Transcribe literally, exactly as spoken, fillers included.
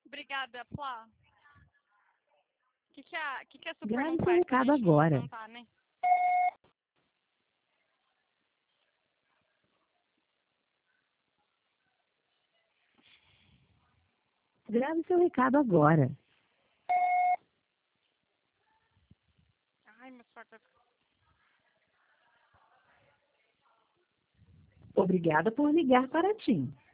Obrigada, Flá. O que, que, a, que, que a Super Grave não seu faz? recado Pra gente não, agora. não tá, né? Grave seu recado agora. Ai, meu sorte vai ficar. Obrigada por ligar para a TIM.